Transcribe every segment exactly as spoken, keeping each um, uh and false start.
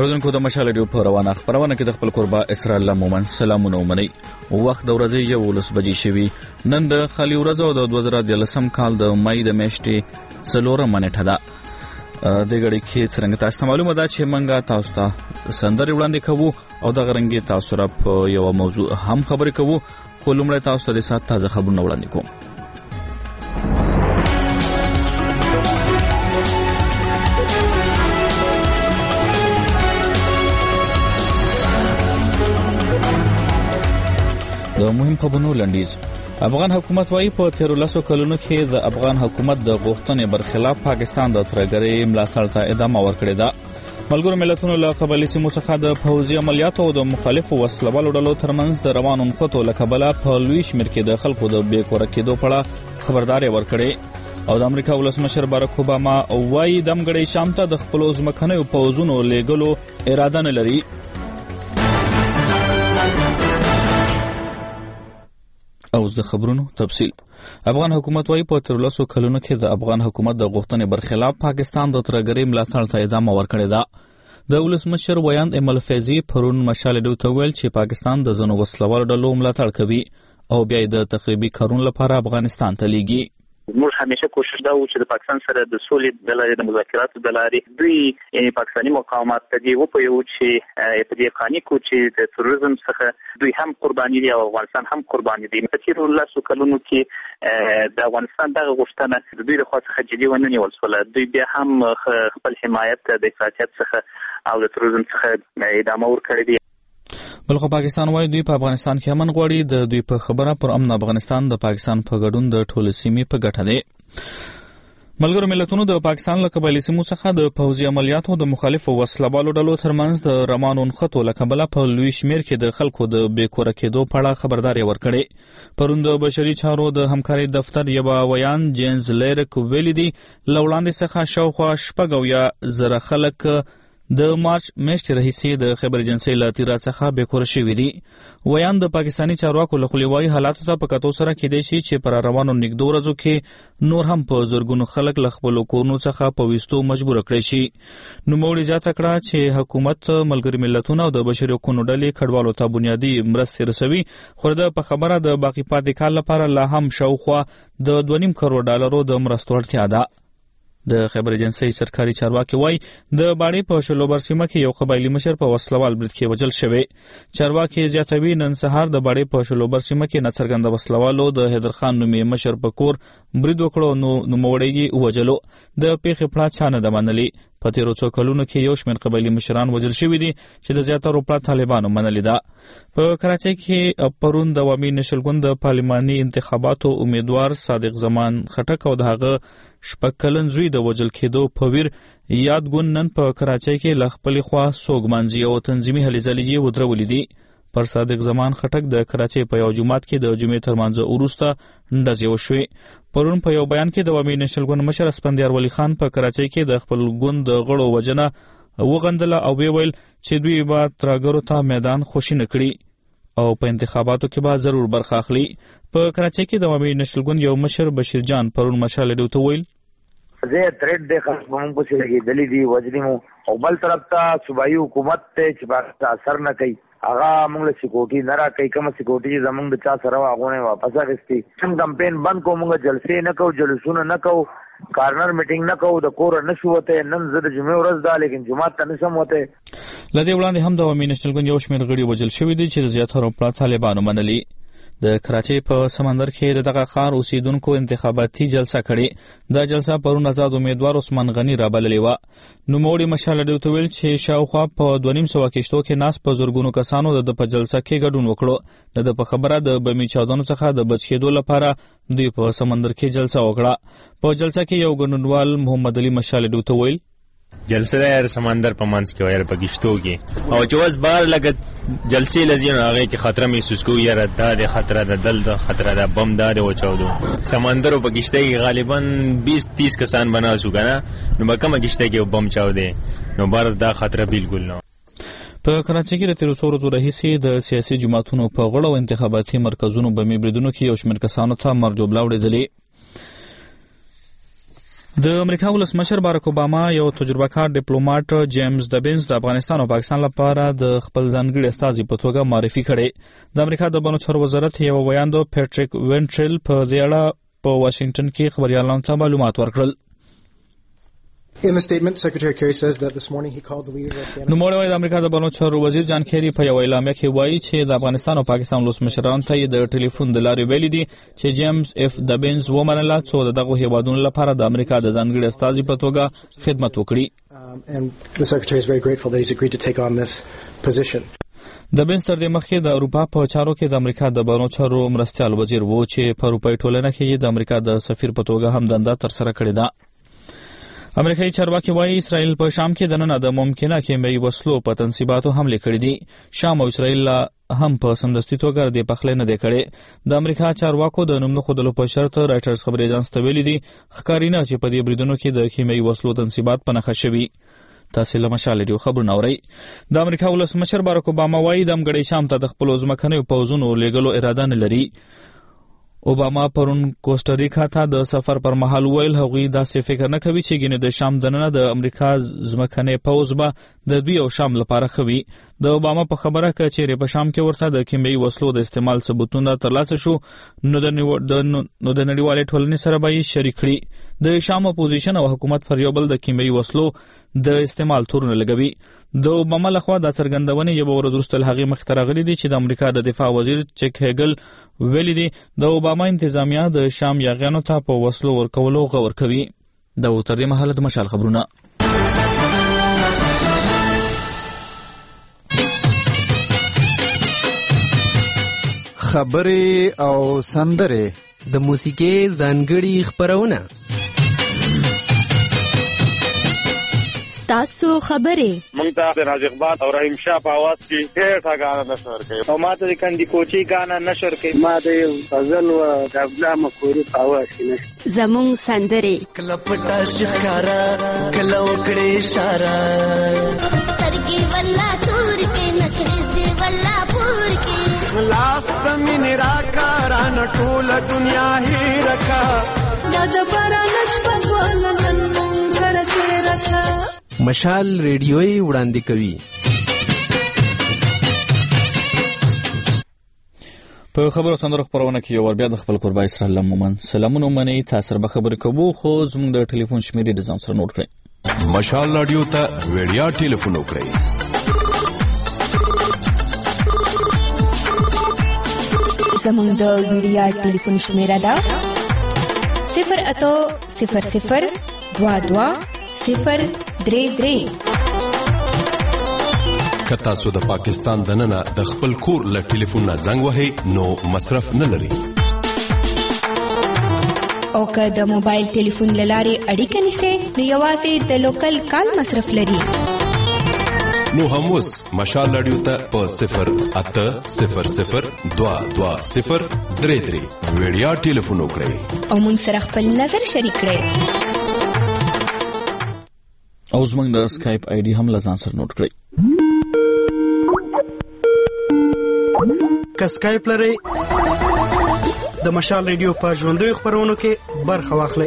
اوریدونکو د مشال ریډیو په روانه خبرونه کې د خپل قربا اسرائیل الله مومن سلامونه ومني. وخت د ورځې یو لس بجې شوي. نن د خالي ورځ او د دوه زره دولسم کال د مای د میاشتې څلورمه نیټه ده. د غړي کې څنګه تاسو معلومه ده چې منګه تاسو ته سندري وړاندې کوو او د غرنګي تاسو را په یو موضوع هم خبرې کوو. خو لومړی تاسو ته د سات تازه خبرونه وړاندې کوم. د مهم خبرونو لنډیز. افغان حکومت وايي په تیر لسو کلونو کې د افغان حکومت د غوښتنې برخلاف پاکستان د ترګرۍ ملاتړ ته ادامه ورکړې ده. ملګرو ملتونو له قبایلي سیمو څخه د پوځي عملیاتو او د مخالفو وسلوالو ډلو ترمنځ د روانو نښتو له کبله په لوی شمېر کې د خلکو د بې کوره کېدو په اړه خبرداری ورکړې. او د امریکا ولسمشر باراک اوباما وايي دمګړی شام ته د خپلو ځمکنیو پوځونو لیږلو اراده نه لري. او د خبرونو تفصیل. افغان حکومت وايي په تیر لسو کلونو کې د افغان حکومت د غوښتنې برخلاف پاکستان د ترګرۍ ملاتړ ته ادامه ورکړې ده. د ولسمشر ویاند امل فیضي پرون مشال ریډیو ته ویل چې پاکستان د ځینو وسلوالو ډلو ملاتړ کوي او بیا د تخریبي کارونو لپاره افغانستان ته لیږي. موږ همیشه کوشش دا و چې د پاکستان سره د سولې د لارې د مذاکراتو د لارې دوی یعنی پاکستاني مقاومت ته دی و په یو چې په دې قانون کو چې د تروریزم څخه دوی هم قرباني دي او افغانستان هم قرباني دي. په تیر لسو کلونو کې د افغانستان دغه غوښتنه د دوی لخوا څخه جدي ونه نیول شوه. دوی بیا هم خپل حمایت د افراطیت څخه او د تروریزم څخه ادامه ورکړې دي. بلخو پاکستان وايي دوی په افغانستان کې امن غواړي. د دوی په خبره پر امن افغانستان د پاکستان په ګډون د ټولو سیمې په ګټه دی. ملګرو ملتونو د پاکستان له قبایلي سیمو څخه د پوځي عملیاتو د مخالفو وسلوالو ډلو ترمنځ د روانو نښتو له کبله په لوی شمېر کې د خلکو د بې کوره کېدو په اړه خبرداری ورکړې. پرون د بشري چارو د همکارۍ دفتر یوه ویان جینز لیرک ویلي دي له وړاندې څخه شاوخوا شپږ اویا زره خلک د مارچ میاشتې راهیسې د خیبر ایجنسۍ له تیرا څخه بې کوره شوي دي. ویان د پاکستاني چارواکو له خولې وایي حالاتو ته په کتو سره کېدای شي چې پر روانو نږدو ورځو کې نور هم په زرګونو خلک له خپلو کورونو څخه په ویستو مجبوره کړی شي. نوموړي زیاته کړه چې حکومت ملګري ملتونه او د بشري حقوقو ډلې کډوالو ته بنیادي مرستې رسوي. خو د په خبره د باقي پاتې کال لپاره لا هم شاوخوا د دوه نیم کروڑ ډالرو د مرستو اړتیا ده. د خیبر ایجنسۍ سرکاري چارواکي وایي د باړې په شلوبر سیمه کې یو قبایلي مشر په وسلوال برید کې وژل شوی. چارواکي زیاتوي نن سهار د باړې په شلوبر سیمه کې ناڅرګنده وسلوالو د حیدرخان نومي مشر په کور برید وکړو نو نوموړی یې ووژلو. د پیښې پړه چا نه ده منلې. په تیرو څو کلونو کې یو شمېر قبایلي مشران وژل شوي دي چې د زیاترو پړه طالبانو منلې ده. په کراچۍ کې پرون د عوامي نشل ګوند د پارلماني انتخاباتو امیدوار صادق زمان خټک او د هغه شپږ کلن زوی د وژل کېدو په ویر یاد ګوند نن په کراچۍ کې له خپلې خوا سوګمانځي او تنظیمي هلې ځلې یې ودرولې دي. پر صادق زمان خټک د کراچۍ په یو جومات کې د جمعې تر مانځه وروسته ډزې وشوې. پرون په یو بیان کې د عوامي نشل ګوند مشر اسفندیار ولی خان په کراچۍ کې د خپل ګوند د غړو وژنه وغندله او ویل چې دوی به ترګرو ته میدان خوشي نه کړي او په انتخاباتو کې به ضرور برخه اخلي. په کراچۍ کې د عوامي نشل ګوند یو مشر بشیر جان پرون مشال ریډیو ته ویل زه ترېد د خلک مونږ په سره کې دلی دی وجنی مو او بل طرف ته صوبایي حکومت ته چې په اثر نه کوي هغه موږ له سکیورټي نه را کوي کوم سکیورټي زمونږ د چا سره واغونه واپس اخستي. څنګه کمپاین بند کوو موږ جلسې نه کوو جلوسونه نه کوو کارنر میټینګ نه کوو د کور نه شو وته نن زه د جمعې ورځ ده لیکن جمعه ته نشم وته. لدې وړاندې هم د عوامي نشل ګوند یو شمېر غړي وژل شوي دي چې د زیاترو پړه طالبانو منلي. د کراچۍ په سمندر کې دغه ښار اوسیدونکو انتخاباتي جلسه کړې. دا جلسه پرون آزاد امیدوار عثمان غني رابللې وه. نوموړي مشال ریډیو ته ویل چې شاوخوا په دوه نیم سوه کښتو کې ناست په زرګونو کسانو د په جلسه کې ګډون وکړو. د په خبره د بمي چاودنو څخه د بچ کېدو لپاره دوی په سمندر کې جلسه وکړه. په جلسه کې یو ګډونوال محمد علي مشال ریډیو ته ویل جلسه ده یار سمندر په منځ کې وایره په گشتو کې او چې واس بار لګ جلسې لزین هغه کې خطر محسوس کو یاره دا د خطر ده دل د خطر ده بم ده او چاودو سمندر په گشته کې غالبا بیس تیس کسان بناسو کنه نو مکه گشته کې بم چاودي نو بار دا خطر بالکل نه. په کراچۍ کې د تیر څو ورځو راهیسې د سیاسي جماعتونو په غړو انتخاباتي مرکزونو بمي بریدونو کې یو شمېر کسانو ته مرجوبله وړېدلې. د امریکا ولسمشر باراک اوباما یو تجربه کار ډیپلوماټ جیمز دبینز د افغانستان او پاکستان لپاره د خپل ځانګړي استازي په توګه معرفي کړي. د امریکا د بانو چارو وزارت یو ویاند پیټریک وینټریل په دې اړه په واشنگټن کې خبريالانو ته معلومات ورکړل. In the statement, Secretary Kerry says that this morning he called the leader of Afghanistan. نو موږ د امریکا د بانو چارو وزیر جان کیری په یو اعلامیه کې وایي چې د افغانستان او پاکستان ولسمشرانو ته د ټلیفون د لارې ویلي دي چې جیمز اف دبینز ومنله چې دغه هیوادونو لپاره د امریکا د ځانګړي استازي په توګه خدمت وکړي. Um, and the Secretary is very grateful that he's agreed to take on this position. د بنس تر دې مخکې د اروپا په چارو کې د امریکا د بانو چارو مرستیال وزیر وو چې په اروپایي ټولنه کې د امریکا د سفیر په توګه هم دنده ترسره کړې ده. امریکایي چارواکي وایي اسرائیل په شام کې د نن د ممکنه کیمیاوي وسلو په تنصیباتو حمله کړې دي. شام او اسرائیل هم په سمدستي توګه د پخلې نه دی کړي. د امریکا چارواکو د نوم نه خودلو په شرط رائټرز خبري اژانس ته ویلي دي ښکارینه چې په دې بریدونو کې د کیمیاوي وسلو تنصیبات په نښه شوي. تاسو له مشال ریډیو خبرونه اورئ. د امریکا ولسمشر باراک اوباما وایي د امګړې شام ته د خپل ځمکنیو پوځونو لیږلو اراده نه لري. اوباما پرون کوسټاریکا ته د سفر پر مهال ویل هغوی داسې فکر نه کوي چې ګینه د شام دننه د امریکا ځمکنی پوځ به د دوی او شام لپاره خوي. د اوباما په خبره کې چې په شام کې ورته د کیمیاوي وسلو د استعمال ثبوتونه ترلاسه شو نو د نو د نړیوالې ټولنې سره به یې شریک کړي. د شام اپوزیشن او حکومت پر یو بل د کیمیاوي وسلو د استعمال تورونه لګوي. د اوباما لخوا د څرګندونې یو ورځ وروسته له هغې مخکې راغلي دي چې د امریکا د دفاع وزیر چک هیګل ویلي دي د اوباما انتظامیه د شام یاغیانو ته په وسلو ورکولو غور کوي. د تر دې مهاله د مشال خبرونه. خبرې او سندرې د موسیقي ځانګړي خبرونه. تاسو خبرې مونږ ته د راز اقبال او رحیم شاه په आवाज کې ډېر ښه نشر کوي او ما ته د کندي کوچي غانا نشر کوي. ما د غزل او د ابلا مخوري په आवाज کې نشر زمون سندرې کله پټا شکارا کله وکړې اشاره سترګې ولا تور کې نکرې ولا پور کې لاس تمن راکا ران ټول دنیا هی رکھا دا د بارانش په ولنن غړکه رکھا. مشال ریډیوي وړاندې کوي. په خبرو سندرو خبرونه کې یو ور بیا د خپل قربا اسرائیل لمومن سلامونه منی تاسو به خبرې کوو خو زموږ د ټلیفون شمیرې د ځان سره نوٹ کړئ. مشال رادیو ته ویډیا ټلیفون وکړئ زموږ د ویډیا ټلیفون شمیره ده صفر اتو صفر صفر دوا دوا صفر درې درې. که تاسو د پاکستان دننه د خپل کور له ټلیفون نه زنګ وهئ نو مصرف نه لري. او که د موبایل ټلیفون له لارې اړیکه نیسئ نو یوازې د لوکل کال مصرف لري. نو هم اوس مشال رادیو ته په صفر اته صفر صفر دوا دوا صفر درې درې ویډیا ټلیفون وکړئ او موږ سره خپل نظر شریک کړئ. او زموږ د سکایپ آی ډي هم لزان سره نوٹ کړئ. که سکایپ لرئ د مشال ریډیو په ژوندیو خبرونو کې برخه واخلئ.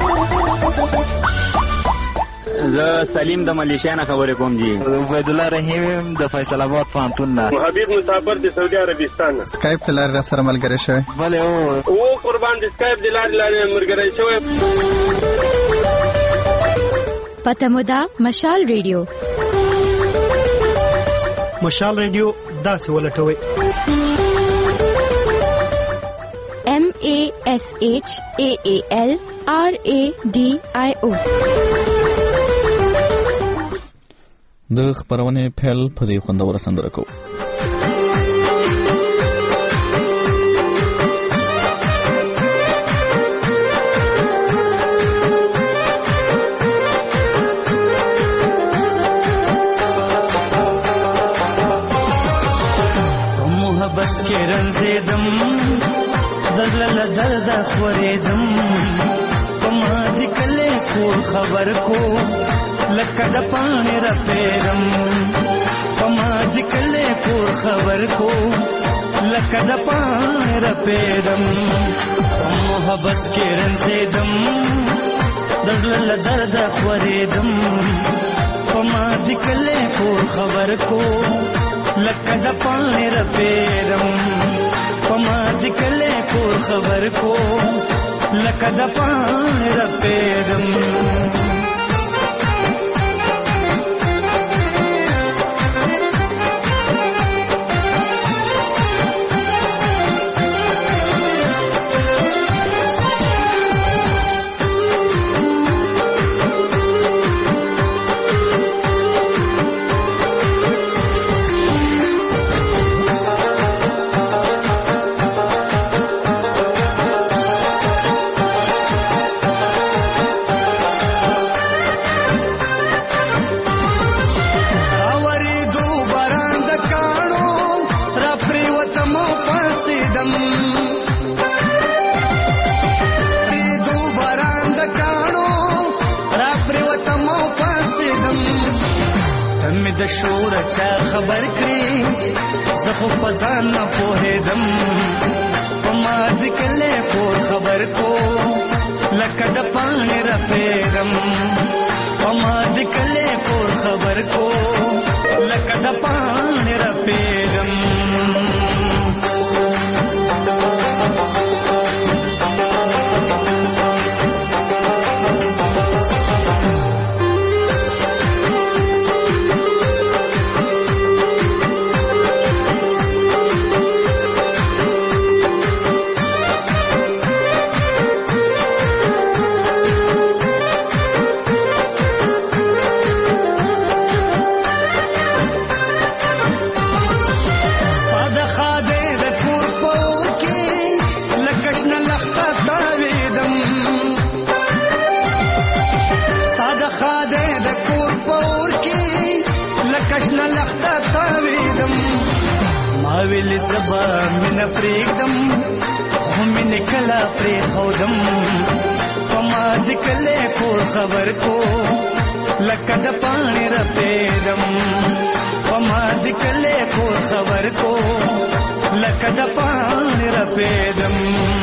زه سلیم د ملیشیا نه خبرې کوم جی. عبید الله رحیم د فیصل آباد پوهنتون نه. حبیب مسافر د سعودي عربستان نه. سکایپ ته لاره سره ملګری شوی. بله او او قربان د سکایپ د لارې لارې ملګری شوی. پته مو ده مشال ریډیو. مشال ریډیو داسې ولټوئ M A S H A A L R A D I O. د خبرونې پیل په دې خوندوره سندره کوو. محبت کې رنځېدم دزل درد خوریدم پما دې کله کور خبر کو لکه د پانی رپیدم پما دې کله کور خبر کو لکه د پانی رپیدم محبت کې رنځېدم د زړه له درده خورېدم په ما د کلی کور خبر کو لکه د پاڼې رپېدم په ما د کلی کور خبر کو لکه د پاڼې رپېدم د شور چا خبر کړي زه خو په ځان نه پوهېدم په ما د کلی کور خبر کو لکه د پاڼې رپېدم په ما د کلی کور خبر کو لکه د پاڼې رپېدم ویل زبا مینه پرېږدم خو مینې کله پرېښودم په ما د کلی کور خبر کو لکه د پاڼې رپېدم په ما د کلی کور خبر کو لکه د پاڼې رپېدم.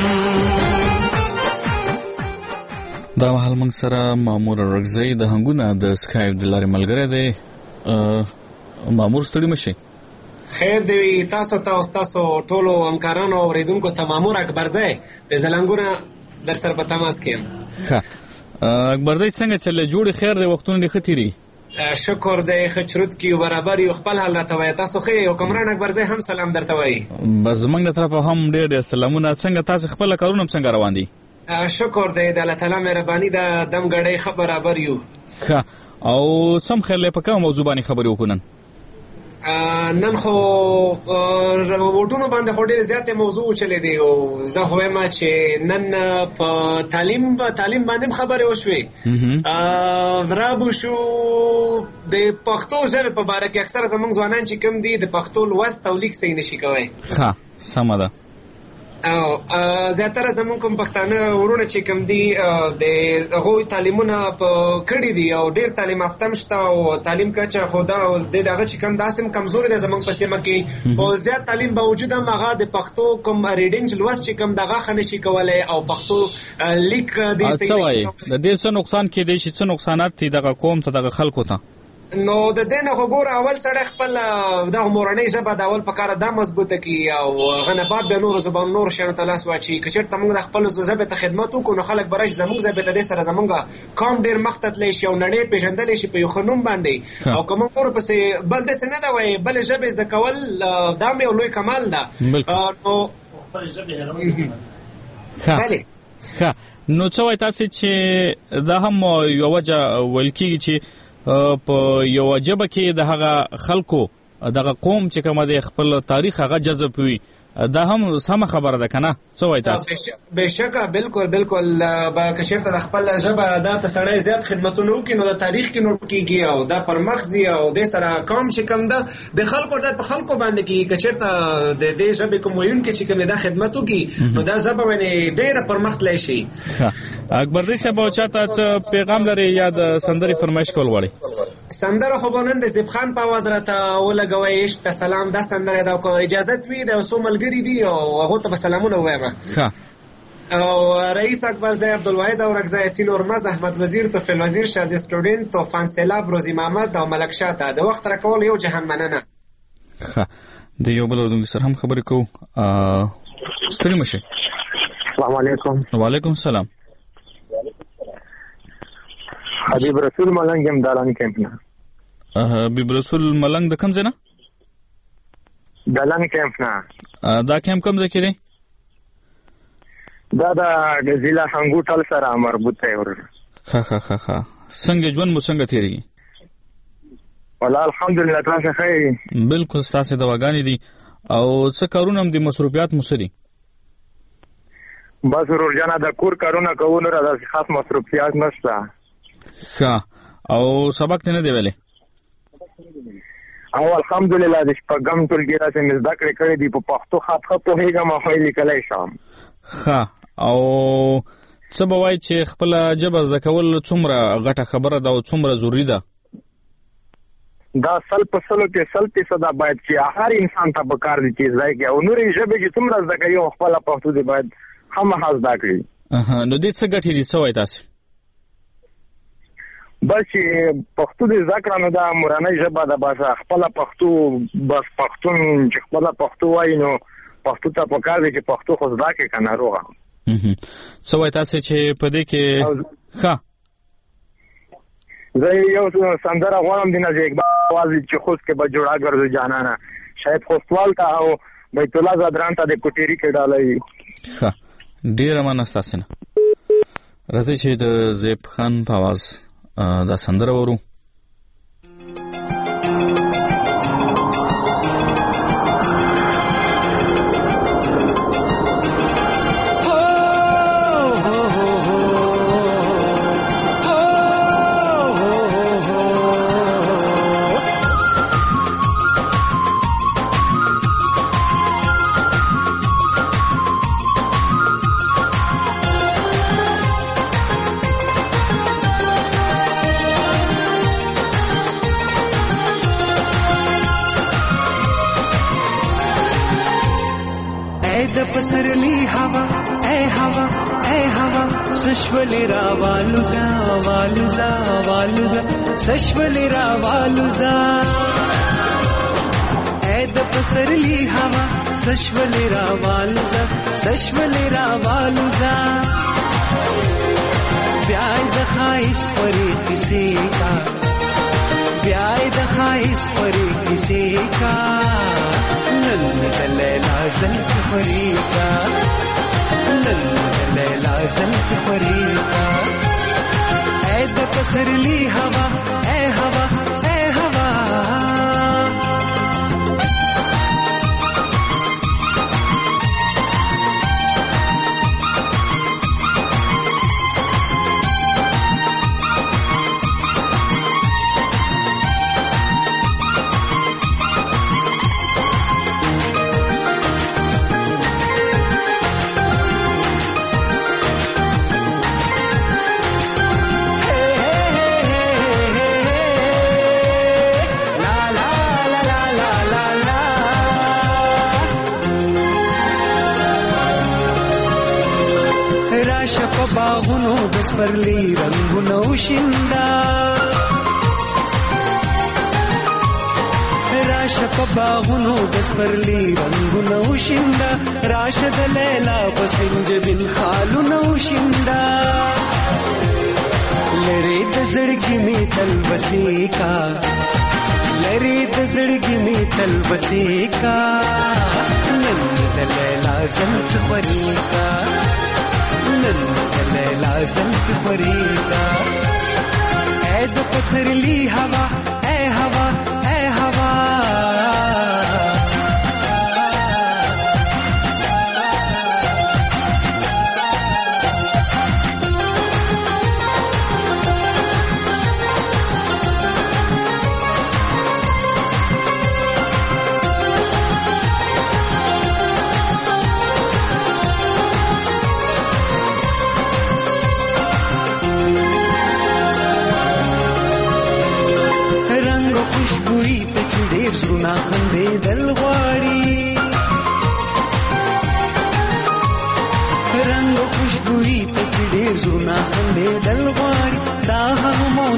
دا مهال موږ سره مامور رګزی د هنګونه د سکایپ د لارې ملګری دی. مامور ستړي مشي. خیر دی تاسو ته او تاسو ټولو همکارانو او اوریدونکو ته مامور اکبرزی د زلنګونه در سره په تماس کې یم. ښه اکبرزی څنګه چلې جوړې خیر دی وختونه دې ښه تېري؟ شکر دی ښه چرود کې برابر یو خپل حال راته وایي تاسو ښه یې حکمران اکبرزی هم سلام درته وایي. بس زموږ له طرفه هم ډېر ډېر سلامونه. څنګه تاسو خپله کارونه هم څنګه روان دي؟ شکر دی د الله تعالی مهرباني ده دم ګړی ښه برابر یو. ښه او سم خیر دی په کومه موضوع باندې خبرې وکړو نن؟ نن خو ووټونو باندې خو ډېرې زیاتې موضوع چلې دی او زه خو وایم چې نن په تعلیم تعلیم باندې هم خبرې وشوې. رابو شو د پښتو ژبې په باره کې اکثره زموږ ځوانان چې کوم دي د پښتو لوست او لیک صحیح نشي کوی. ښه سمه ده. او زیاتره زموږ کوم پښتانه ورونه چې کوم دي د هغوی تعلیمونه په کړي دي او ډېر تعلیم یافته هم شته او تعلیم کچه خو دا د هغه چې کوم داسې هم کمزوري دی زموږ په سیمه کې خو زیات تعلیم باوجود هم هغه د پښتو کوم ریډینګ لوست چې کوم دغه ښه نشي کولی او پښتو لیک دی صحیح نشي کولی. د دې څه نقصان کېدی شي څه نقصانات دي دغه قوم ته دغه خلکو ته؟ نو د دې نه خو ګوره اول سړی خپل دغه مورنۍ ژبه د اول په کاره دا مضبوطه کړي او هغه نه بعد بیا نورو زبانو نورو شیانو ته لاس واچوي. که چېرته موږ د خپلو ژبې ته خدمت وکړو نو خلک به راشي زموږ ژبې ته دې سره زموږ قوم ډېر مخ ته تللی شي او نړۍ پېژندلی شي په یو ښه نوم باندې. او که موږ ورپسې بل داسې نه ده وایي بلې ژبې زده کول دا مې یو لوی کمال ده. نو بلې ښه نو څه وایي تاسې چې دا هم یوه وجه ویل کېږي چې په یو ژبه کې د هغه خلکو دغه قوم چې کومه دی خپل تاریخ هغه جذب وي دا هم سمه خبره ده که نه؟ څه وایي تاسو؟ بېشکه بالکل بالکل به که چېرته د خپل ژبه دا ته سړی زیات خدمتونه وکړي نو د تاریخ کې نوټ کېږي او دا پر مخ ځي او دې سره قوم چې کوم ده د خلکو دا په خلکو باندې کېږي. که چېرته د دې ژبې کوم ویونکي چې کوم دا خدمت وکړي نو دا ژبه ونې ډېره پر مخ تللی شي. اکبرزی صاحب او چاته څه پیغام لري یا د سندرې فرمایش کول غواړي؟ سندره خو به نن د زیب خان په اواز راته ولګوئ عشق ته سلام دا سندره ده او که اجازت وي د یو څو ملګري دي او هغو ته به سلامونه ووایم. ښه او رئیس اکبرزی عبدالواحد اورکزی یاسین هرمز احمد وزیر طفیل وزیر شازیه سټوډنټ طوفان سیلاب روزي محمد او ملک شاه ته د وخت راکول یو جهان مننه. ښه د یو بل اردوونکي سره هم خبرې کوو. ستړي مه شئ. السلام علیکم. وعلیکم السلام. حبیب رسول ملنګ یم دالان کیمپ نه. حبیب رسول ملنګ د کوم ځای نه؟ دالان کیمپ نه. دا کیمپ کوم ځای کې دی؟ دا د ضلع هنګوټل سره مربوط دی. ښه ښه ښه ښه څنګه ژوند مو څنګه تېرېږي؟ والله الحمدلله تاسو ښه یې؟ بلکل ستاسې دواګانې دي او څه کارونه هم دي، مصروفیات مو څه دي؟ بس ورور جانه د کور کارونه کوو، نور داسې خاص مصروفیات نشته. ښه او سبق دې نه دی ویلی؟ او الحمدلله د شپږم ټولګي راسې مې زده کړې کړې دي، په پښتو خط ښه پوهېږم او ښه لیکلی شم. ښه او څه به وایي چې خپله ژبه زده کول څومره غټه خبره ده او څومره ضروري ده؟ دا سل په سلو کې سل فیصده باید چې هر انسان ته پکار دي چې زده کړي او نورې ژبې چې څومره زده کوي او خپله پښتو دې باید خامخا زده کړي. نو دې څه ګټې دي، څه وایي تاسې؟ بس چې پښتو دې زده کړه نو دا مورنۍ ژبه ده، بس خپله پښتو بس پښتون چې خپله پښتو وایي نو پښتو ته پکار دی چې پښتو خو زده کړي که ناروغه. څه وایي تاسې چې په دې کې ښه زه یو سندره غواړم د نازي اقبال آواز چې خوست کې به جوړا ګرځو جانانه، شاید خوستوال ته او بیت الله زادران ته د کوټېري کې ډالوي. ښه ډېره مننه ستاسې نه. راځئ چې د زیب خان په آواز دا سندره ورو. پسرلی هوا ای هوا ای هوا سشولی را والوزا والوزا والوزا سشولی را والوزا ای د پسرلی هوا سشولی را والوزا سشولی را والوزا بیای د خایس پری کسی کا بیای د خایس پری کسی کا نن د لیلا زلف فریقا نن د لیلا زلف فریقا اے د پسرلی هوا اے هوا اے هوا باغونو د سپرلی رنگونو شیندا راشه په باغونو د سپرلی رنگونو شیندا راشه د لیلا په سنجبین خالونو شیندا لری د زړګي می تل بسی کا لری د زړګي می تل بسی کا نن د لیلا زلف فریقا نن د لیلا زلف فریقا اے د پسرلی هوا اے هوا اے هوا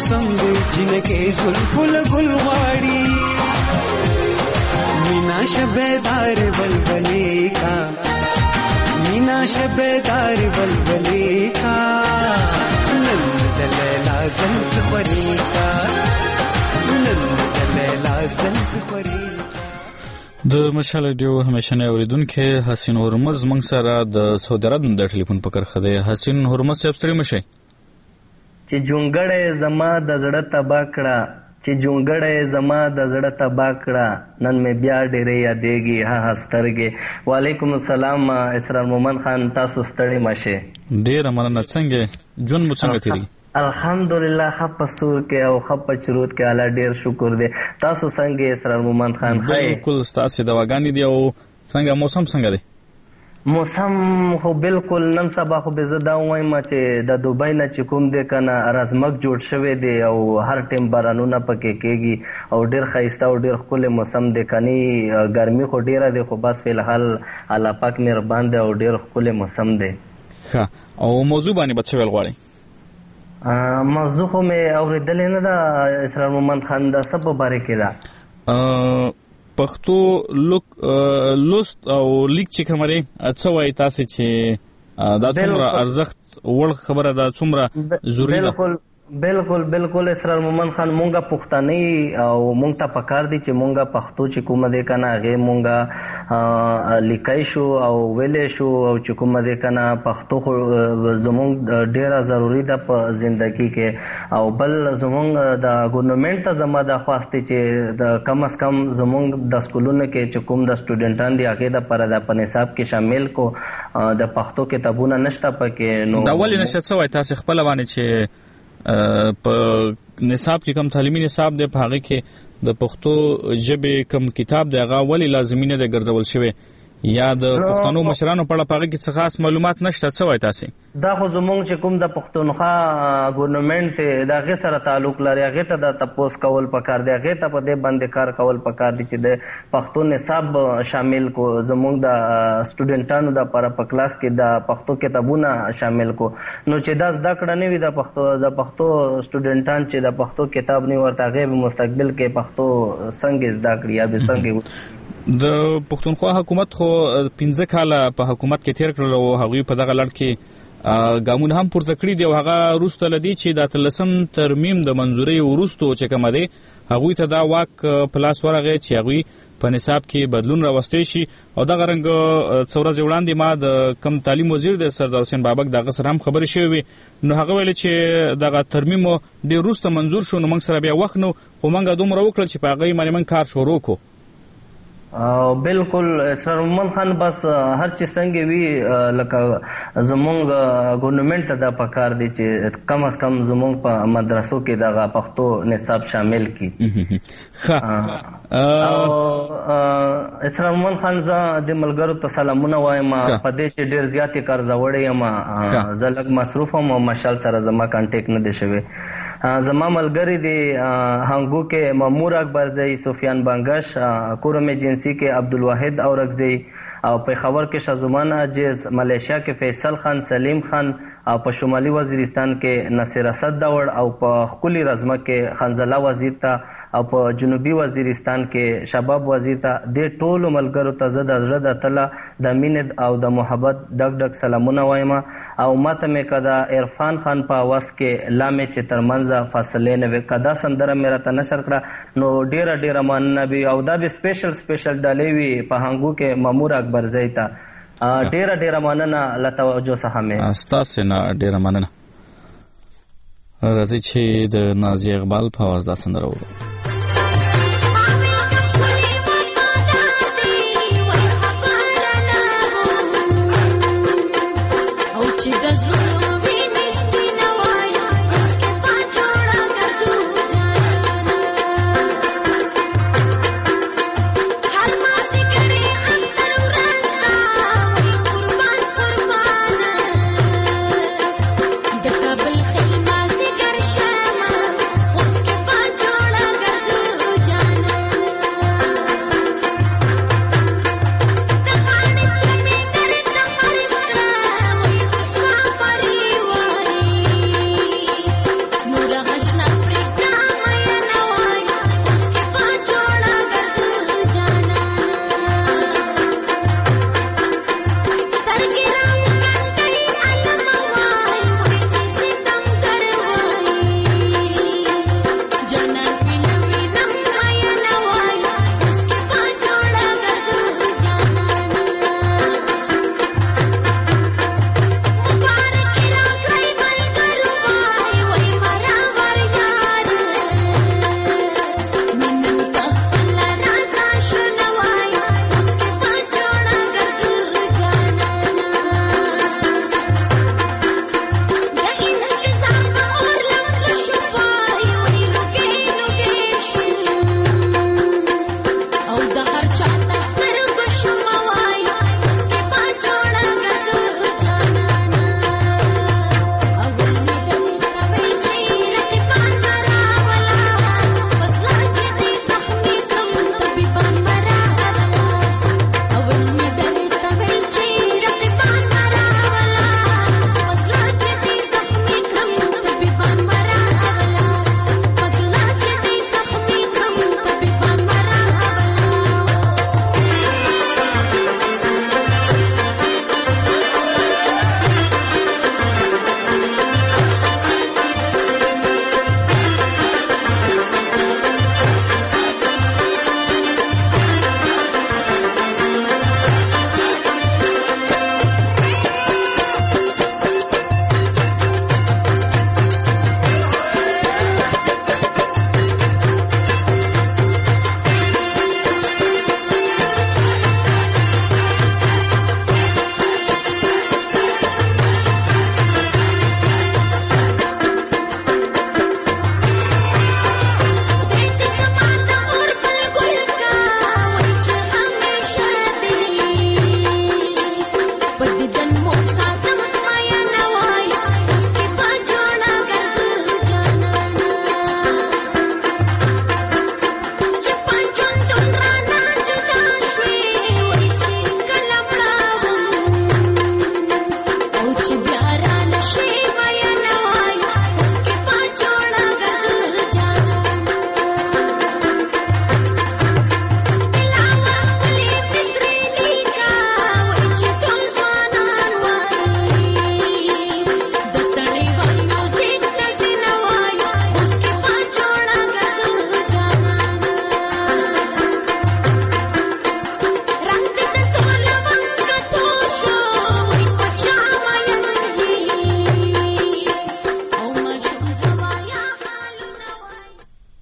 موسم دی جنکه زلفل گل غواړي مینا شبدار بلبلی کا مینا شبدار بلبلی کا نن دلیلا زلف خوری کا نن دلیلا زلف خوری د مشال ډیو همیشنه اوریدونکو حسین هرمز موږ سره د سعودي عرب د ټلیفون په کرخه دی. حسین هرمز صاحب ستړي مشي چې جونګړې زما د زړه تبا کړه چې جونګړې زما د زړه تبا کړه نن مې بیا ډېرې یادېږي ها سترګې. وعلیکم السلام اسرار مومن خان، تاسو ستړي مشه؟ ډېره مننه. څنګه ژوند مو څنګه تیری؟ الحمدلله ښه په سور کې او ښه په چروت کې، الله ډېر شکر دی. تاسو څنګه اسرار مومن خان؟ بالکل ستاسو دواګانې دی. او څنګه موسم څنګه دی؟ موسم خو بالکل نن سبا خو به زه دا وایم چې د دوبۍ نه چې کوم دی که نه رزمک جوړ شوی دی او هر ټیم بارانونه پکې کېږي او ډېر ښایسته او ډېر ښکلی موسم دی. کنی ګرمي خو ډېره دی خو بس فیالحال الله پاک مهربان دی او ډېر ښکلی موسم دی. ښه، او موضوع باندې به څه ویل غواړئ؟ موضوع خو مې اورېدلې نه ده اسرار مومن خان، د څه په باره کې ده؟ پښتو لوست او لیک چې کوم لري څه وایي تاسو چې دا څومره ارزښت وړ خبره ده، څومره ضروري ده؟ بالکل بالکل اسرار مومن خان، مونږه پښتانه او مونږ ته پکار دي چې مونږه پښتو چې کومه دی کنه هغه مونږه لیکای شو او ویلې شو او چې کومه دی کنه پښتو خو زمونږ ډیره ضروری ده په ژوندۍ کې. او بل زمونږ د ګورنمنت ته زما د خواسته چې د کم از کم زمونږ د سکولونو کې چې کوم د سټوډنټان دی هغه د پر د په نصاب کې شامل کو د پښتو کتابونه نشته پکې. نو دا ولې نشته؟ څه وایي تاسو خپل باندې چې په نصاب کې کم تعلیمي نصاب دی په هغه کې د پښتو ژبې کم کتاب دی هغه ولې لازمي نه دی ګرځول شوی یا د پښتنو مشرانو په اړه په هغه کې څه خاص معلومات نشته؟ څه وایي تاسو؟ دا خو زمونږ چې کوم د پښتونخوا ګورنمنت د هغې سره تعلق لري، هغې ته د تپوس کول پکار دی، هغې ته په دې باندې کار کول پکار دی چې د پښتو نصاب شامل کو، زمونږ د سټوډنټانو دپاره په کلاس کې د پښتو کتابونه شامل کو. نو چې دا زده کړه نه وي د پښتو د پښتو سټوډنټان چې د پښتو کتاب نه ورته هغې به مستقبل کې پښتو څنګه زده کړي یا به څنګه؟ د پښتونخوا حکومت خو پنځه کاله په حکومت کې تیر کړل او هغوی په دغه لړ کې ګامونه هم پورته کړي دي او هغه وروسته لدی چې د اتلسم ترمیم د منظورۍ وروسته چې کومه دی هغوی ته دا واک په لاس ورغی چې هغوی په نصاب کې بدلون راوستی شي. او دغه رنګ څو ورځې وړاندې ما د کم تعلیم وزیر د سردار حسین بابک دغه سره هم خبرې شوې وي، نو هغه ویل چې دغه ترمیم ډېر وروسته منظور شو، نو موږ سره بیا وخت نو خو موږ دومره وکړل چې په هغې باندې موږ کار شروع کړو. بالکل سر مومن خان، بس هر چې څنګه وي لکه زمونږ ګورنمنت ته دا پکار دی چې کم از کم زمونږ په مدرسو کې دغه پښتو نصاب شامل کړي. سر مومن خان، زه د ملګرو ته سلامونه وایم، په دې چې ډېر زیاتې قرضوړی یم، زه لږ مصروف یم او مشال سره زما کانټیکټ نه دی شوی. زما ملګری دی هنګو کې مامور اکبرزئی، سفیان بانګش، کورم ایجنسی کې عبدالواحد اورکزئی او پېښور کې شازمان عاجز، ملیشیا کې فیصل خان، سلیم خان او په شمالي وزیرستان کې نصیر اسد داوړ او په ښکلي رزمه کې خنزله وزیر ته او په جنوبي وزیرستان کې شباب وزیر ته دې ټولو ملګرو ته زه د زړه د تله د مینې او د محبت ډک ډک سلامونه وایم. او ماته مې که د عرفان خان په اواز کې لامې چې تر منځه فاصلې نه وي که دا سندره مې راته نشر کړه نو ډېره ډېره مننه وي. او دا به سپیشل سپیشل ډالۍ وي په هنګو کې مامور اکبرزئی ته. ډېره ډېره مننه له توجه څخه مې. ستاسې نه ډېره مننه. راځئ چې د نازیه اقبال په اواز دا سندره وګورو. د کابل خلما زګر شمه اوس کې پا جوړه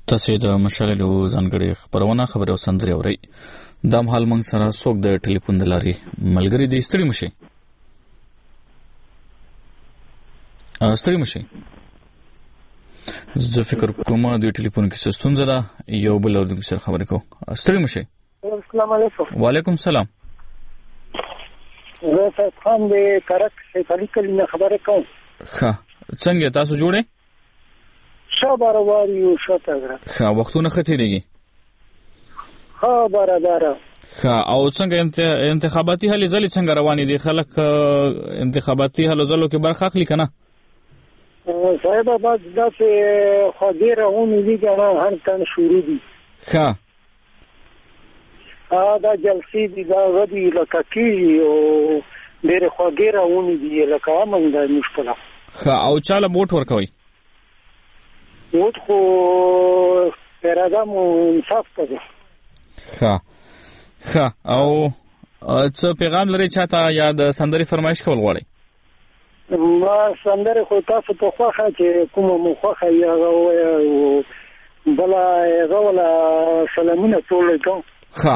تاسو د مشال له ځانګړي خبرونه خبري او سندري اوري د مهال موږ سره څوک د ټلیفون د لاري ملګری دي ستړي مشي ستړي مشي زه فکر کوم د ټلیفون کې ستونزه ده یو بل د سره خبرې کو ستړي مشي السلام علیکم وعلیکم السلام زه فیض خان د کرک سیفالي کلینه خبرې کوم ښه څنګه تاسو جوړه شاباره واریو شته غره ښه وختونه ختیږي ها برادر ښه او څنګه انتخاباتي هلې ځلې څنګه روانې دي خلک انتخاباتي هلو ځلو کې برخه اخلي کنه صاحب بس داسې خواږه راغونې دي کنه هر تن شروع دي ښه دا جلسې دي دا غدي لکه کی او ډېر خواږه راغونې دي لکه امن د مشکله ښه او چاله ووټ ورکوي ووټ خو اراده مو انصاف کوي ښه ښه او څه پیغام لري چاته یا د سندري فرمایش کول غواړي ما سندره خو تاسو په خوخه چې کومه مو خوخه یا بلا غولا سلامونه ټول کوم ښه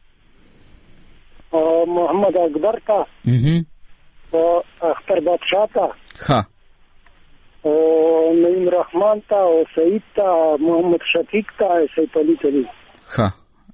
محمد اکبر تا او اختر بادشاہ تا ښه او نعیم رحمان تا او سعید تا محمد شفیق تا سیف علي کلی ښه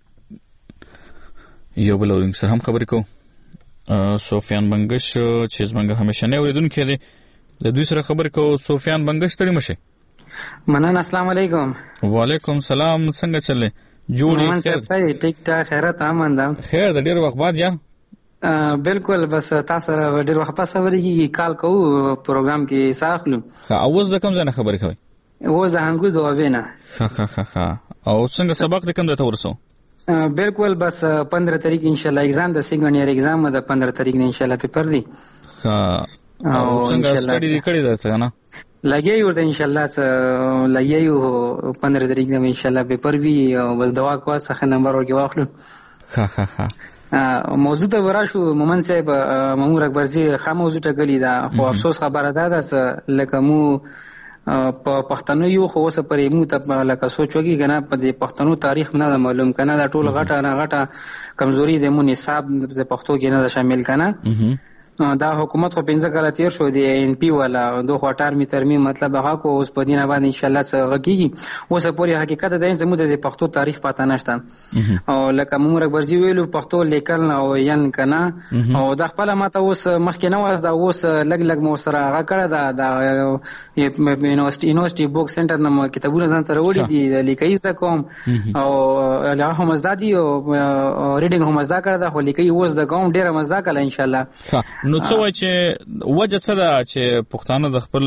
یو بل اورم سره هم خبرې کو سفیان بنگش چې زمونږ همیشه نه اوریدونکو دی د دوی سره خبرې کو سفیان بنگش تړي مشه مننه السلام علیکم وعلیکم سلام څنګه چلې جوړې خیر ټیک ټاک خیرت امن ده خیر د ډیر وخت بعد یا بالکل بس تاسو سره ډیر وخت پس خبرې کال کوو پروګرام کې ساخلو ها اوس د کوم ځای نه خبرې کوي اوس د هنګو دوابینه ها ها ها او څنګه سبق د کوم ته ورسو بالکل بس पंद्रह तारीख इंशाल्लाह एग्जाम د سیکنډ ایئر एग्जाम د पंद्रह तारीख نه انشاءالله پیپر دی ها او څنګه سټډي کړی دا څنګه لګي ورته انشاءالله لګي पंद्रह तारीख نه انشاءالله پیپر وی او بس دوا کو څخه نمبر ورکې واخلو ها ها ها موضوع ته وراشو مومن صاحب مامور اکبرزي خامو موضوع ته غلی دا خو افسوس خبره ده چې لکه مو په پښتنو یو خو اوسه پرې مو ته لکه سوچوږي کنه په دې پښتنو تاریخ نه معلوم کنه دا ټول غټه نه غټه کمزوري د مو نصاب د پښتو کې نه شامل کنه دا حکومت خو پنځه کاله تیر شو دی ان پی والا دوه اٹھارہ می ترمیم مطلب هغه کو اوس په دینه باندې ان شاء الله څنګه کیږي اوسه پوری حقیقت ده چې موږ د پښتو تاریخ پاتہ نشته او لکه مامور اکبرجی ویلو پښتو لیکل او یان کنه او د خپل ماته اوس مخکې نه واز دا اوس لګ لګ مو سره هغه کړه دا د یونیورسيټي یونیورسيټي بوک سنټر نوم کتابونه ځان تر وړي دي لیکي زده کوم او له هم زده دي او ریډینګ هم زده کړه دا خو لیکي اوس د کوم ډیره مزدا کړه ان شاء الله نو څه وای چې وجه څه ده چې پښتانه د خپل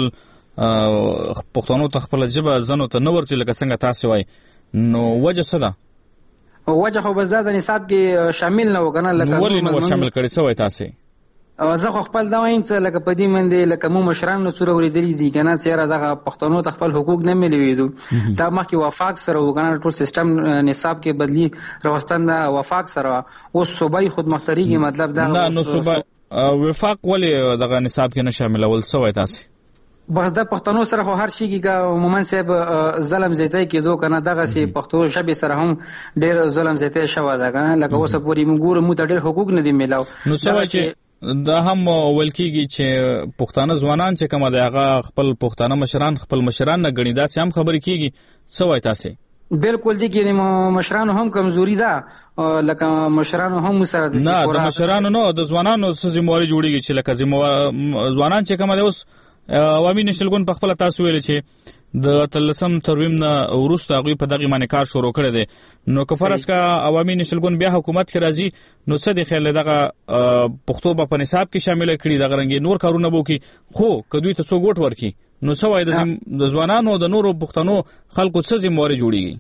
پښتنو ته خپل ژبه زنو ته نو ورچې لکه څنګه تاسو وای نو وجه څه ده وجه خو بس دا د نصاب کې شامل نه وکنه لکه ولې نو شامل کړی څه وای تاسو زه خو خپل دا وایم چې لکه په دې باندې لکه مو مشران نو څوره ورېدلې دي کنه چې را دغه پښتنو ته خپل حقوق نه ملويدو دا مخکې وفاق سره وکنه ټول سیستم نصاب کې بدلی راوستن دا وفاق سره او صوبای خودمختاریږي مطلب دا نو صوبای وفاق ولې دغه نصاب کې نه شاملول څه وای تاسو بس د پښتنو سره خو هر شي کې مومن صاحب ظلم زیاتای کېدو کنه دغه سي پښتو ژبه سره هم ډېر ظلم زیاتای شوی دا کنه لکه اوس پوری موږ مو ډېر حقوق نه دي ملاو نو څه وای چې دا هم ولکېږي چې پښتانه ځوانان چې کومه دغه خپل پښتانه مشران خپل مشران نه غنی دا سم خبرې کیږي څه وای تاسو بالکل دي کې مشرانو هم کمزوري ده لکه مشرانو هم سره د نه د مشرانو نو د ځوانانو سزمواري جوړیږي چې لکه ځوانان چې کومه اوس عوامي نشلګون په خپل تاسو ویل چې د تلسم ترویم نه ورسته غوي په دغه باندې کار شروع کړی دی نو کفرس کا عوامي نشلګون بیا حکومت کې راځي نو څه د خیال دغه پښتو په نصاب کې شامل کړي دغه رنګ نور کارونه بو کې خو کدوې ته څو ګوټ ورکی نو څه وای د ځوانانو د نورو پښتنو خلکو څه ذمہواری جوړیږي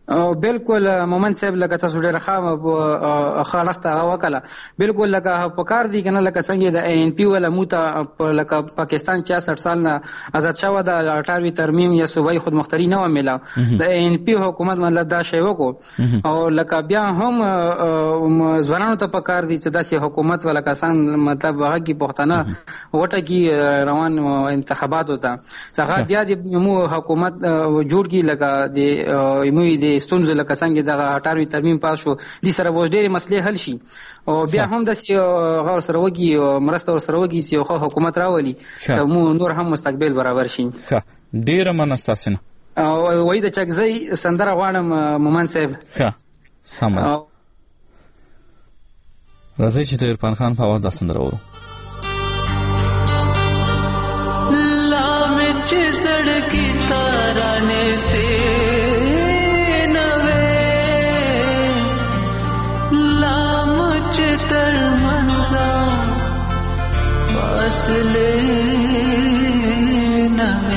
او بالکل مومن صاحب لکه تاسو ډېر ښه خاړخته هغه وکړه. بالکل لکه په کار دی کنه لکه څنګه د ای ان پی ولا موته لکه پاکستان چھیاسٹھ سال نه آزاد شوه د اټاروي ترمیم یا صوبایي خودمختاري نه ومله د ای ان پی حکومت مطلب دا شی وکړو او لکه بیا هم ځوانانو ته په کار دی چې داسې حکومت ولا کسان مطلب هغه کې پښتانه وټه کې روان انتخابات وته څنګه بیا د مو حکومت جوړ کی لکه د مو د ستونزې لکه څنګه د اټاروي ترمیم پاس شو د سره وځ ډېرې مسلې حل شي او بیا هم داسې غور سره وږي مرسته ور سره وږي چې خو حکومت راولي چې مو نور هم مستقبل برابر شي. ښه ډېره مننه ستاسو نه او وایي د چکزۍ سندره غواړم مومن صاحب. ښه سمه راځئ چې د عرفان خان په اواز دا سندره ورو. لام چې سړکی تارانې سته تر منزا فاصله نوے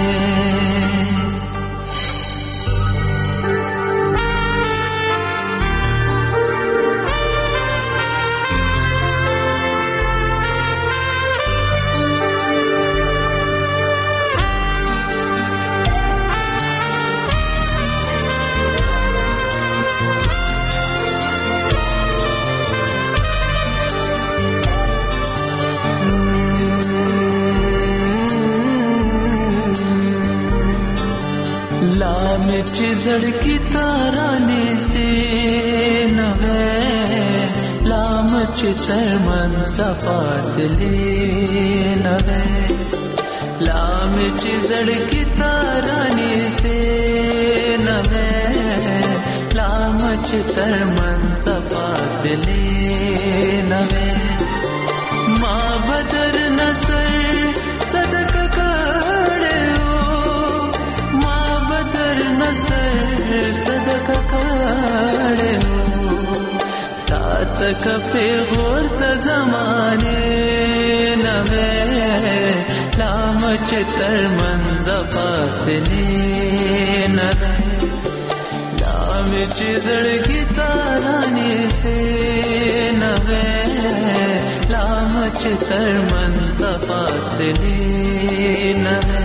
چې زړکی تارانې سته نوې لام چې تر منځ فاصلې نوې لام چې زړکی تارانې سته نوې لام چې تر منځ فاصلې نوې ما بدر نصر صدقه سر صدقه کړه تا تک په غور د زمانه نوې لام چې تر منځ فاصلې نوې لام چې زړګي تارانې سته نوې لام چې تر منځ فاصلې نوې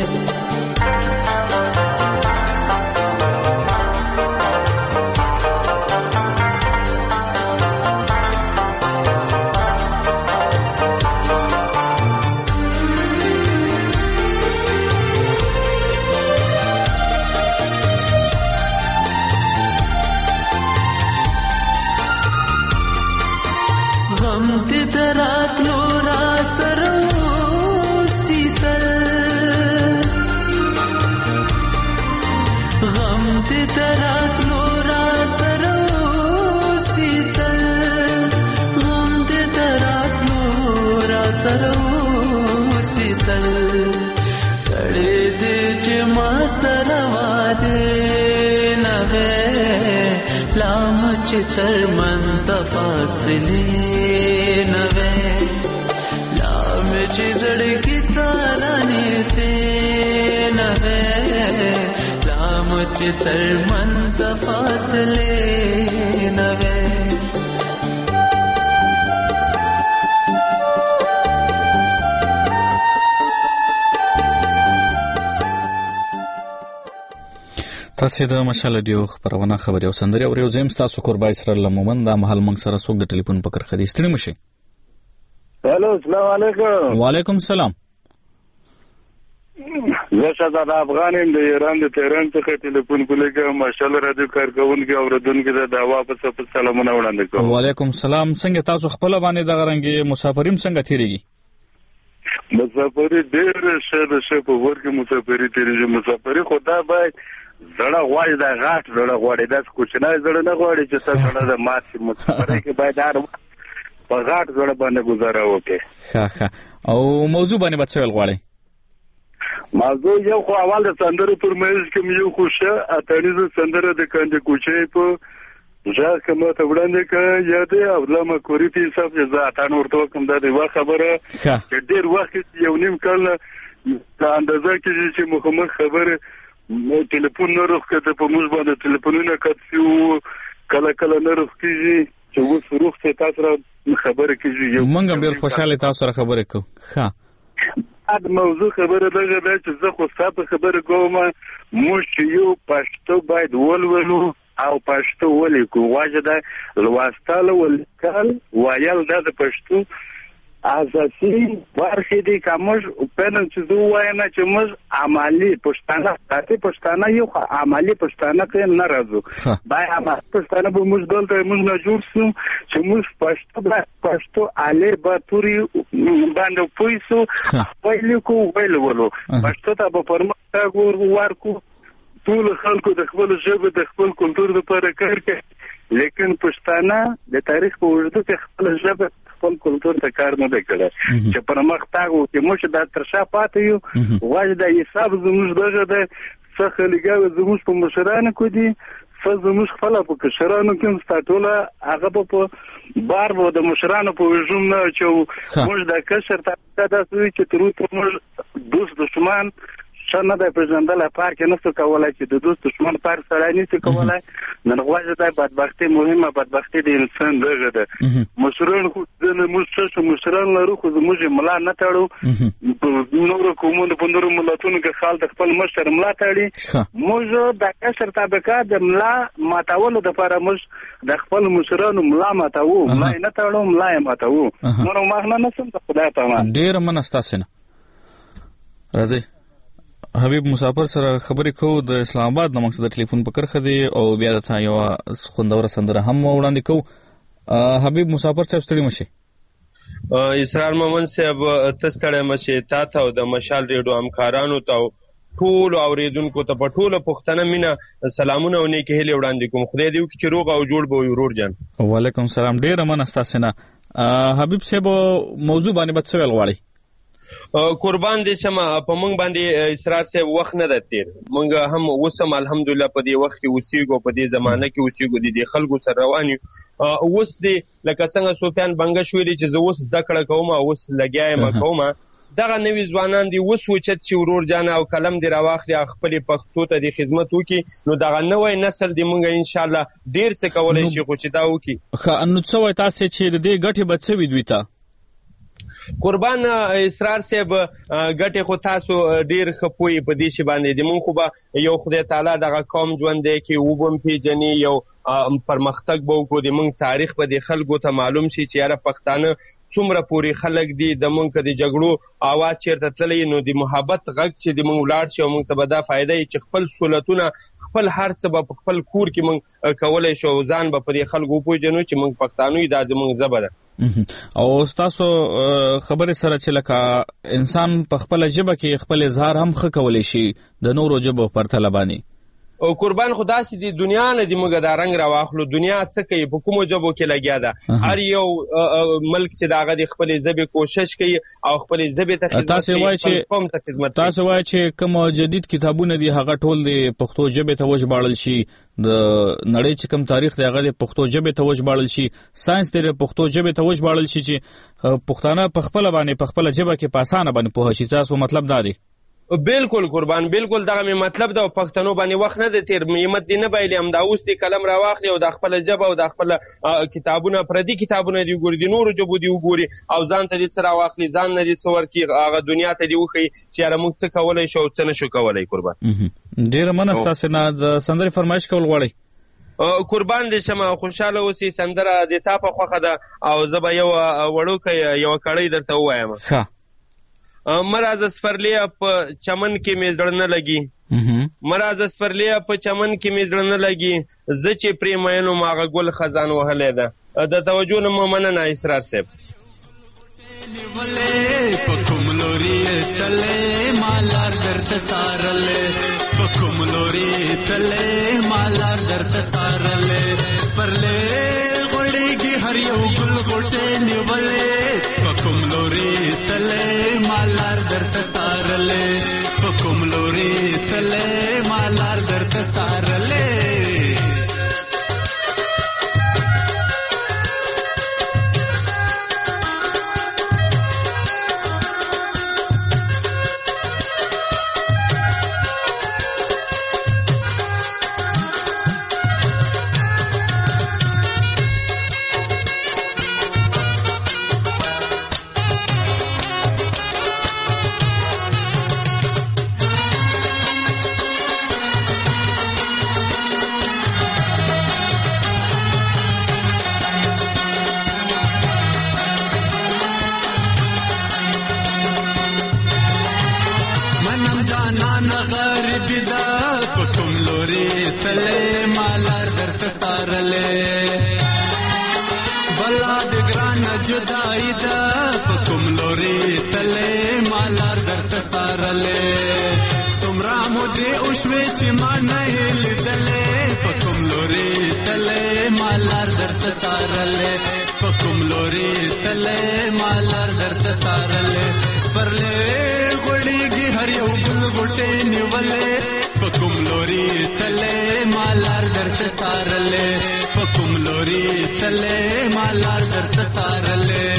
تر منځ فاصلې نوې لام چې زړګي تارانې سته نوې لام چې تر منځ فاصلې نوې تاسو د مشال ډیو خبرونه خبري او سندري او یو زم تاسو قربای سره لمومن دا محل منګ سره څوک د ټلیفون په کرخدي ستړي مشي. هالو السلام علیکم. وعلیکم السلام. زه شهزاده افغانم د ایران د تهران څخه ټلیفون کوم. مشال رادیو کارکونکو او ردونکو د دعوا په څه سلامونه وړاندې کوم. وعلیکم السلام. څنګه تاسو خپل باندې د غرنګي مسافرین څنګه تیریږي؟ مسافری ډېر شه د شه په ورکه مسافری تیریږي. مسافری خدا باید زړه غواړي دا غاټ زړه غواړي دا کوچنی زړه نه غواړي چې تاسو نه د ماتې مسافرۍ کې باید هر په غاټ زړه باندې گزاره وکړي. ښه ښه او موضوع باندې به څه ویل غواړئ؟ موضوع یو خو اول د سندرو پر میز کې یو خو شه اتڼیزه سندره د کاندې کوچۍ په ژغ کې ماته وړاندې کړه یا دی علامه کوري په حساب چې زه اتڼ ورته وکړم دا د یوه خبره چې ډېر وخت یو نیم کال په اندازه کې چې مخامخ خبره ټلیفون نه روغ کړه په موږ باندې ټلیفونونه کړو کله کله نه روغ کیږي چې اوس روغ ته تاسو را خبرې کیږي. موږ هم ډېر خوشاله تاسو سره خبرې کوو. ښه دا موضوع خبره دغه ده چې زه خو ستاسو خبره کوم موږ چې یو پښتو باید ولولو او پښتو ولیکو. واجه ده لوستل ولیکل ویل دا د پښتو اساسي برخې دي. که موږ پنن چې زه وایم چې موږ عملي پښتانه ذاتي پښتانه یو عملي پښتانه کې نه راځو دا عملي پښتانه به موږ دلته موږ نه جوړ شو چې موږ پښتو پښتو علي به توري باندې پویسو ویلیکو ویلولو پښتو ته به پرمختګ ورکو ټول خلکو د خپل ژبه د خپل کلتور لپاره کار کوي. لیکن پښتانه د تاریخ په اوږدو کې خپل ژبه خپل کلتور ته کار نه دی کړی چې پرمختګ وکړي. موږ دا تر شا پاتې یو. واجه د حساب زموږ دغه د څخه لګاوه زموږ په مشرانو کې دي څه زموږ خپله په کشرانو کې ستا ټوله هغه په بار به د مشرانو په هجوم نه اچوو. موږ دا کشر ته داسې وي چې تر اوسه موږ دوست دشمن ښه نه دی پېژندلی پارک نشو کولی چې د دوست دشمن پارک سړی نشي کولی. نن غواړي دا بدبختي مهمه بدبختي د انسان دغه ده. مشران خو موږ څه شو مشران لرو خو زموږ ملا نه تړو. په نورو قومونو په نورو ملتونو کې خال د خپل مشر ملا تړي. موږ د کشر طبقه د ملا ماتولو دپاره موږ د خپل مشرانو ملا ماتوو. ملا یې نه تړو ملا یې ماتوو. نور مغنه نه شم د خدای په امان. ډېره مننه ستاسې نه. راځئ حبیب مسافر سره خبرې کوو د اسلام آباد نه. موږ د ټلیفون په کرښه دی او بیا درته یوه خوندوره سندره هم وړاندې کوو. حبیب مسافر صاحب ستړي مشئ. اسرار مومن صاحب ته ستړی مشئ. تا ته او د مشال ریډیو همکارانو ته ټولو اورېدونکو ته په ټوله پښتنه مینه سلامونه او نیکې هیلې وړاندې کوم. خدای دې وکړي چې روغ او جوړ به وي ورور جان. وعلیکم السلام. ډېره مننه ستاسې نه. حبیب صاحب موضوع باندې به څه ویل غواړئ؟ قربان دې شمه په موږ باندې اسرار صاحب وخت نه ده تېر. موږ هم اوس هم الحمدلله په دې وخت کې اوسېږو په دې زمانه کې اوسېږو د دې خلکو سره روان یو. اوس دې لکه څنګه سفیان بنګش ویلي چې زه اوس زده کړه کوم اوس لګیا یم کوم دغه نوي ځوانان دي اوس وچت چې ورور جان او قلم دې راواخلي خپلې پښتو ته د خدمت وکړي نو دغه نوی نسل دې موږ انشاءالله ډېر څه کولی شي خو چې دا وکړي. ښه نو څه وایي تاسې چې د دې ګټې به څه وي دوی ته؟ قربان اسرار صاحب ګټې خو تاسو ډېر ښه پوهې په دې شي باندې دي. موږ خو به یو خدای تعالی دغه قوم ژوندی کړي وبه هم پېژني یو پرمختګ به وکړو د موږ تاریخ به د خلکو ته معلوم شي چې یاره پښتانه څومره پورې خلک دي د موږ که د جګړو اواز چېرته تللی نو د محبت غږ چې د موږ ولاړ شي او موږ ته به دا فایده وي چې خپل سهولتونه خپل هر څه به په خپل کور کې موږ کولی شو او ځان به په دې خلکو وپېژنو چې موږ پښتانه یو دا زموږ ژبه ده. او ستاسو خبرې سره چې لکه انسان په خپله ژبه کې خپل اظهار هم ښه کولی شي د نورو ژبو پرتله باندې. او قربان خو داسې د دنیا نه دې موږ دا رنګ راواخلو. دنیا څه کوي په کومو ژبو کې لګیا ده. هر یو ملک چې د هغه د خپلې ژبې کوشش کوي او خپلې ژبې ته خدمت کوي قوم ته خدمت کوي. تاسو وایئ چې کوم جدید کتابونه دي هغه ټول د پښتو ژبې ته وژباړل شي. د نړۍ چې کوم تاریخ دی هغه د پښتو ژبې ته وژباړل شي. ساینس د پښتو ژبې ته وژباړل شي چې پښتانه په خپله باندې په خپله ژبه کې په اسانه باندې پوه شي. تاسو مطلب دا دی؟ بالکل قربان بالکل دغه مې مطلب ده. او پښتنو باندې وخت نه دی تېر همت دې نه بایلي همدا اوس دې قلم راواخلي او د خپله ژبه او د خپله کتابونه پردي کتابونه دې وګوري د نورو ژبو دې وګوري او ځان ته دې څه راواخلي ځان نه دې څه ورکړي هغه دنیا ته دې وښیي چې یاره موږ څه کولی شو او څه نه شو کولی. قربان ډېره مننه ستاسې نه. د سندرې فرمایش کول غواړئ؟ قربان دې شمه خوشحاله اوسئ. سندره د تا په خوښه ده او زه به یوه وړوکی یوه کړۍ درته ووایم. ښه مراز سپرلیا په چمن کې مې زړه نه لګي. مراز سپرلیا په چمن کې مې زړه نه لګي زه چې پرې مینو ماغه ګل خزان وهلی ده. د توجه نه مو مننه اسرار صاحب. په کوم لوري تلې مالار درته سارلې په کوم لوري تلې مالار درته سارلې سپرلې غوړېږي هر یو ګل غوټې نیولې په کوم لوري تلې مالار درته سارلې په کوم لوري تلې مالار درته سارلې. غریبی دا پکم لوري تله مالار درته سارلې بلا د ګران جدائی دا پکم لوري تله مالار درته سارلې سمرا مو دې اوښوي چې ما نه لیدلې پکم لوري تله مالار درته سارلې پکم لوري تله مالار درته سارلې پرلې غړېږي هر یو ګل غټې نیولې پکم لوري تله مالار درته سارلې پکم لوري تله مالار درته سارلې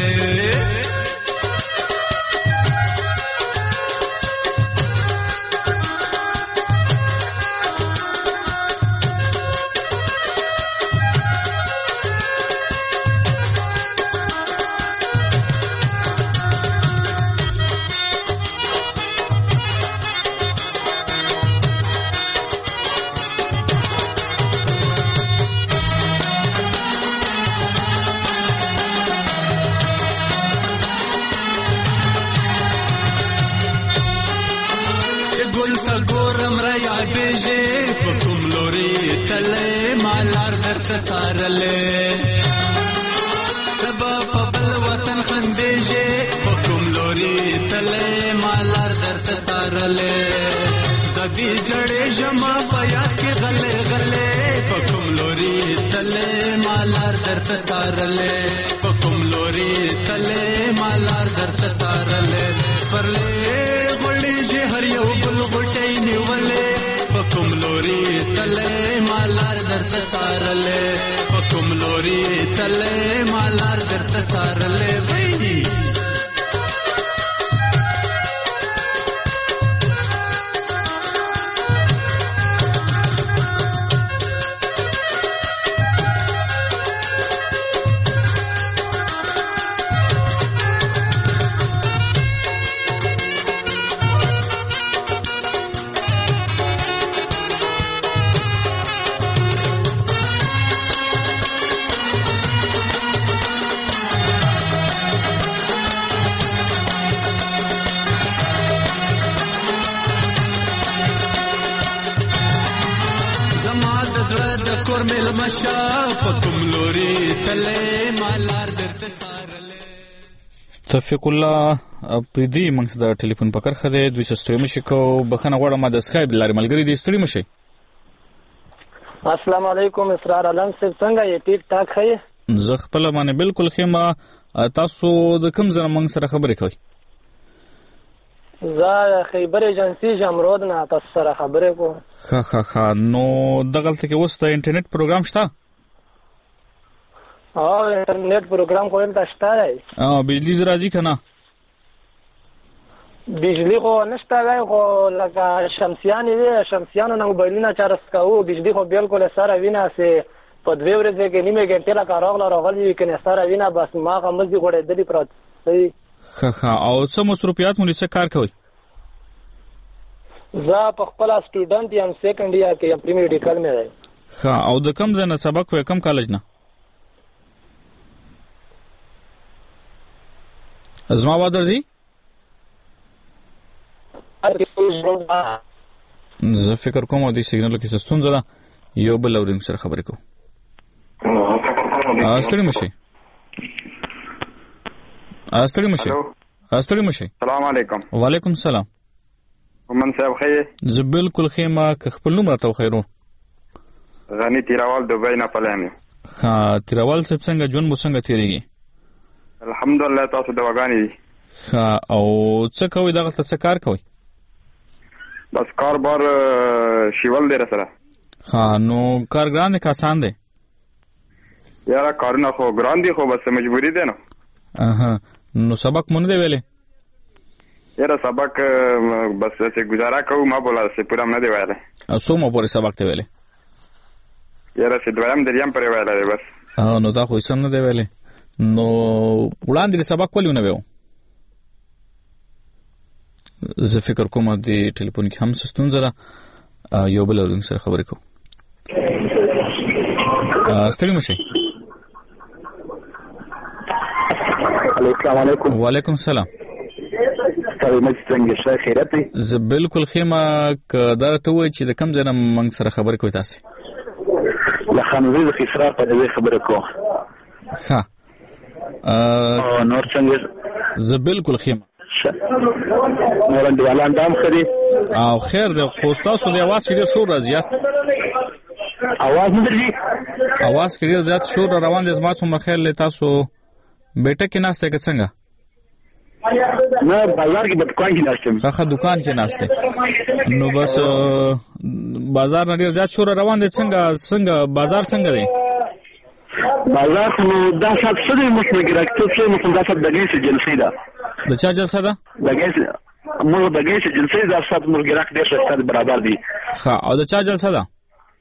سارلې تبا په بل وطن خندېږي پکم لوري تله مالار درته سارلې زبي جړې جما په یاد کې غلې غلې پکم لوري تله مالار درته سارلې پکم لوري تله مالار درته سارلې پرلې غړېږي هر یو ګل غټې نیولې پکم لوري تله مالار درته سارلې پکم لوري تله مالار درته سارلې وای مشا پکم لوري تله مالار درته سارلې توفیق الله پریدي موږ د ټلیفون په کرخه دی دوی سستوي مشي کو بخنه غوړه ما د سکایپ لاري ملګری دي ستړي مشي السلام علیکم اسرار علم صاحب څنګه یې ټیک ټاک خې زه خپل باندې بالکل خېما تاسو د کوم ځای موږ سره خبرې کوي زه خیبر ایجنسی جمرود نه تاسو سره خبرې کوم ها ها ها نو دغلته کې اوس د انټرنیټ پروګرام شته او انټرنیټ پروګرام کوم ته شته دی اه بجلی راځي کنه بجلی خو نشته دی خو لکه شمسیان دی شمسیانو نه موبایلونه چارج کوو بجلی خو بالکل سره وینا سي په دوه ورځې کې نیمه ګنټه لا کاروغله راغلی کنه سره وینا بس ما غمزي غوړې د دې پروت صحیح ها ها او څه مصروفیات مونږ څه کار کوي زه په خپل سټوډنټ یم سیکنډ ایئر کې یم پری میډیکل مې دی ها او د کوم ځای نه سبق وې کوم کالج نه زما وادر دي زه فکر کوم د سیګنل کې ستونزه ده یو بل اورینګ سره خبرې کوم استړي مشي استړي مشي استړي مشي السلام علیکم وعلیکم السلام ومن صاحب خیر زه بالکل خیمه که خپل نوم راته خیرو غنی تیراوال دوبۍ نه پلیم ها تیراوال صاحب څنګه ژوند مو څنګه تیریږي الحمدلله تاسو دواګانې دي ها او څه کوي دغه څه کار کوي بس کار بار شیول دی سره ها نو کار ګران دی که آسان دی یاره کارونه خو ګران دي خو بس مجبوری دی نو اها نو سبق مونږ دی ویلې یاره سبق بس څه گزاره کوو ما بولا څه پوره نه دی ویلې سو مو پورې سبق ته ویلې یاره څه دویم دریم پرې ویلې بس ها نو دا خو یې سم نه دی ویلې نو وړاندې سبق ولې نه ویو زه فکر کوم د ټلیفون کې هم ستونزه ده یو بل اورینګ سره خبرې کوم ستړي مشي السلام علیکم وعلیکم السلام ستاسو مې څنګه ښه خیرت دی؟ زه بالکل خیمه که دا ته وایي چې د کوم ځای نه موږ سره خبرې کوئ تاسې؟ له خانوزۍ د خسرا په دې خبره کوم. ښه نور څنګه؟ زه بالکل خیمه. نور انډیوالان دا هم ښه دي؟ او خیر دی، خو ستاسو د اواز کې ډېر شور راځي. اواز نه درځي؟ اواز کې ډېر زیات شور روان دی. زما څومره خیال دی تاسو بیټه کې ناست یې که څنګه؟ نه بازار کې په دکان کې ناست یم. ښه دکان کې ناست دی. نو بس بازار نه ډېر زیات شور روان دی. څنګه څنګه بازار څنګه دی؟ بازار خو دا سات څه دی؟ موږ ګراکتوب څه موږ دا سات د ګیس جلسې ده. د چا جلسه ده؟ د ګیس موږ د ګیس جلسې دا سات موږ ګراک ډېر څه برابر دي. ښه او د چا جلسه ده؟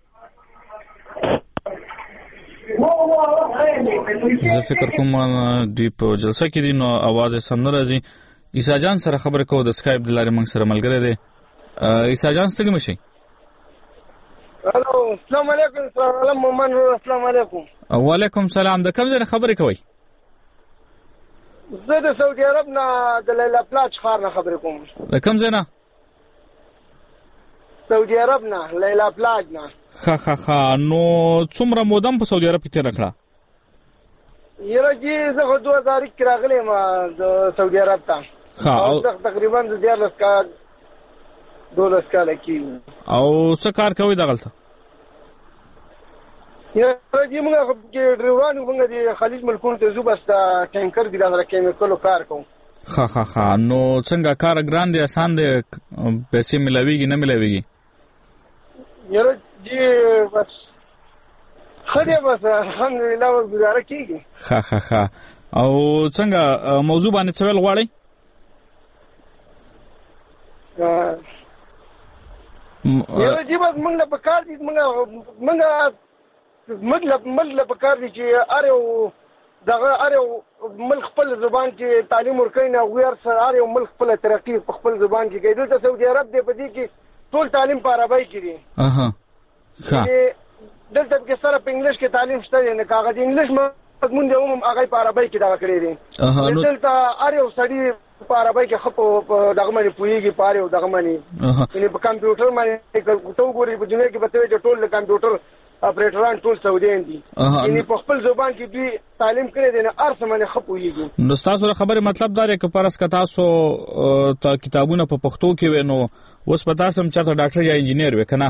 زه فکر کوم دوی په جلسه کې دي نو اواز یې سم نه راځي. عیسی جان سره خبرې کوو د سکایپ د لارې، موږ سره ملګری دی. عیسی جان ستړي مه شئ. الو السلام علیکم. سلام مومن ورور. السلام علیکم. وعلیکم سلام. د کوم ځای نه خبرې کوئ؟ زه د سعودي عرب نه د لیلا پلاج ښار نه خبرې کوم. د کوم ځای نه؟ سعودي عرب نه، لیلا پلاج نه. ښه ښه ښه. نو څومره موده په سعودي عرب کې تېره کړه؟ یاره جی زه خو دوه هزار کې راغلی یم د سعودي عرب ته. او زه تقریبا د دیارلس کال دولس کاله کېږي. او څه کار کوئ دغلته؟ یاره جی موږ ډریوران یو، موږ د خلیج ملکونو ته ځو، بس د ټینکر دي دا سره کیمیکلو کار کوو. ښه ښه ښه. نو څنګه کار ګران دی اسان دی؟ پیسې ملاویږي نه ملاویږي؟ یاره جی بس ښه دی، بس الحمدلله ګزاره کېږي. ښه ښه ښه. او څنګه موضوع باندې څه ویل غواړئ؟ یاره جی بس موږ له پکار دي موږ موږ موږ له پکار دي چې هر یو دغه هر یو ملک خپل زبان کې تعلیم ورکوي نه غویر سره هر یو ملک خپل ترقي په خپل زبان کې کوي. دلته سعودي عرب دی په دې کې ټول تعلیم په عربی کې دی. اها ښه. دلته کې سره په انګلیش کې تعلیم شته نه کاغذ انګلیش مضمون دی هم هغه په عربی کې دا کړی دی. دلته هر یو سړی په عربی کې خپل دغه باندې پوهیږي، په هر یو دغه باندې یعنی په کمپیوټر باندې ته وګورې په دنیا کې به ته ټول کمپیوټر اپریټران ټول سعودیان دي. یعنی په خپل زبان کې دوی تعلیم کړی دی نه هر څه باندې ښه پوهیږي. نو ستاسو خبرې مطلب دا دی که فرض که تاسو ته کتابونه په پښتو کې وي نو اوس به تاسو هم چېرته ډاکټر یا انجینیر وي که نه؟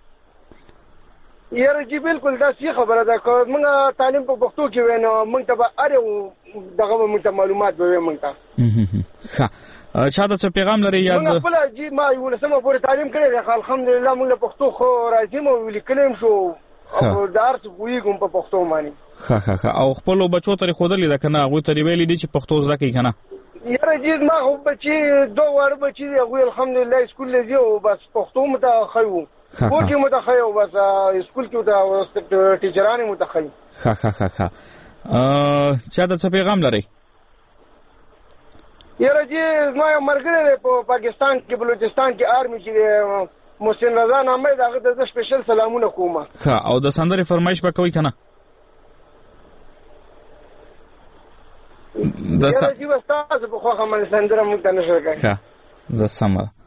یاره جی بالکل دا صحیح خبره ده. که موږ تعلیم په پښتو کې وای نو موږ ته به هر یو دغه به موږ ته معلومات به وي موږ ته. ښه. چا ته څه پیغام لري یاد؟ موږ خپله جی ما یولسمه پورې تعلیم کړی دی. الحمدلله موږ له پښتو خو راځي مو لیکلی هم شو او د هر څه پوهېږو په پښتو باندې. ښه ښه ښه. او خپلو بچو ته یې ښودلې ده که نه؟ هغوی ته یې ویلي دي چې پښتو زده کړي که نه؟ یاره جی ما خو بچي دوه واړه بچي دي، هغوی الحمدلله سکول له ځي او بس پښتو مو ته ښه وو، کور کې مو ته ښه او بس سکول کې ته ټیچران مو ته ښه. ښه ښه ښه ښه. چا ته څه پیغام لرئ؟ یاره جی زما یو ملګری دی په پاکستان کې بلوچستان کې آرمي کې دی، محسن رضا نامه دی، هغه ته زه سپیشل سلامونه کوم. ښه. او د سندرې فرمایش به کوئ که نه؟ یاره جی بس تاسو په خوښه باندې سندره موږ ته نشئ کولی. ښه زه سمه ده.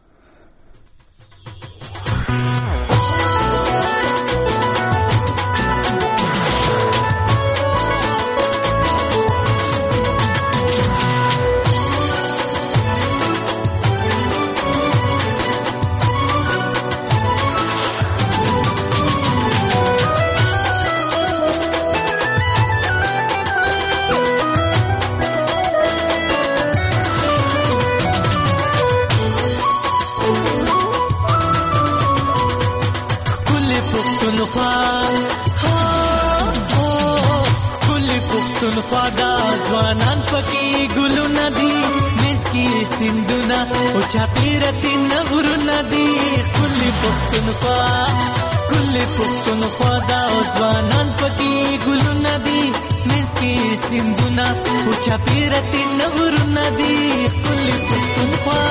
پښتونخوا دا ځوانان پکې ګلونه دي، منځ کې سیندونه او چاپېره تېنه غرونه دي. ښکلې پښتونخوا ښکلې پښتونخوا دا ځوانان پکې ګلونه دي، منځ کې سیندونه او چاپېره تېنه غرونه دي. ښکلې پښتونخوا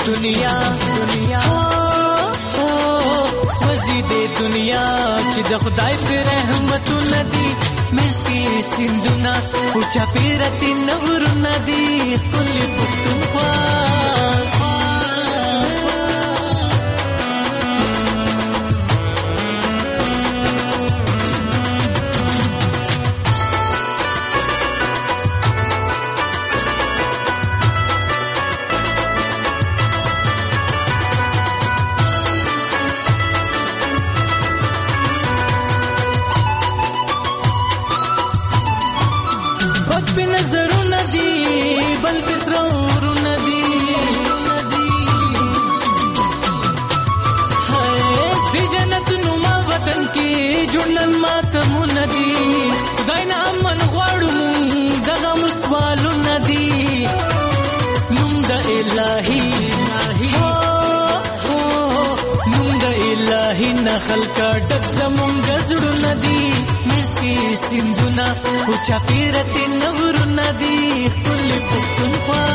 دنیا دنیا سوزي دې دنیا چې د خدای په رحمتونه دي مسکی سندونه او چاپیرتی نورونه دي کلی پښتونخوا خلکا ډک زمونږ زړونه دي مسکی سندونه او چاپیرتی نورونه دي ښکلې پښتونخوا